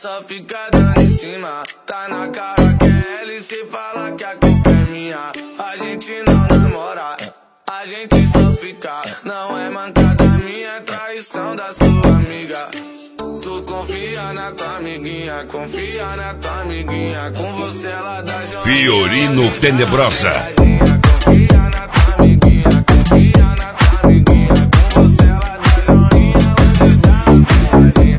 só fica dando em cima. Tá na cara que é ela e se fala que a culpa é minha. A gente não namora, a gente só fica. Não é mancada minha, é traição da sua amiga. Tu confia na tua amiguinha, confia na tua amiguinha. Com você ela dá joinha. Fiorino Tenebrosa. Confia na tua amiguinha, confia na tua amiguinha. Com você ela dá joinha. Hoje dá uma sentadinha.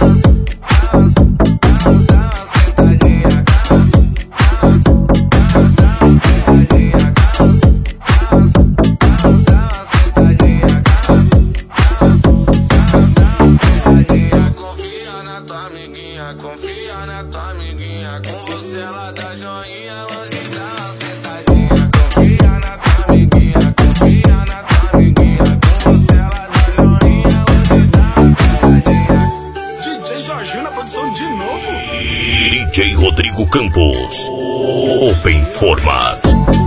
Confia na tua amiguinha, confia na tua amiguinha. Com você ela dá joinha, hoje dá uma sentadinha. Confia na tua amiguinha, confia na tua amiguinha. Com você ela dá joinha, hoje dá uma sentadinha. DJ Jorginho na produção de novo. DJ Rodrigo Campos. Open Format.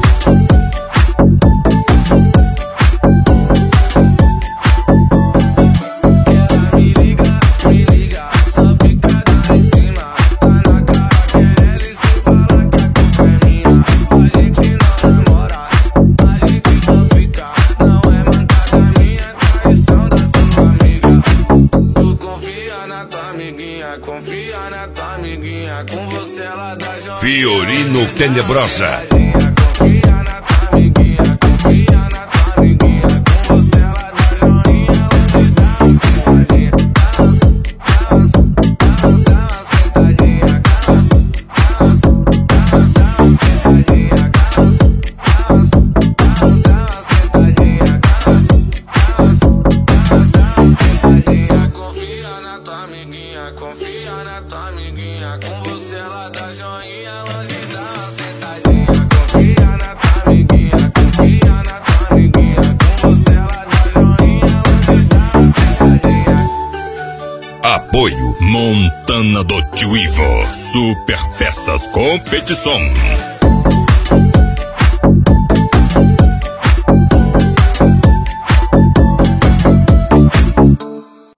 Confia na tua amiguinha, com você ela dá joinha. Fiorino Tenebrosa. Confia na tua amiguinha, confia na tua amiguinha. Com você ela dá joinha, hoje dá uma sentadinha. Dá uma sentadinha. Dá uma sentadinha. Confia na tua amiguinha, confia na tua amiguinha. Com você ela dá joinha, hoje dá uma sentadinha. Confia na tua amiguinha, confia na tua amiguinha. Com você ela dá joinha, hoje dá uma sentadinha. Apoio Montana do Tio Ivo. Super Peças Competição.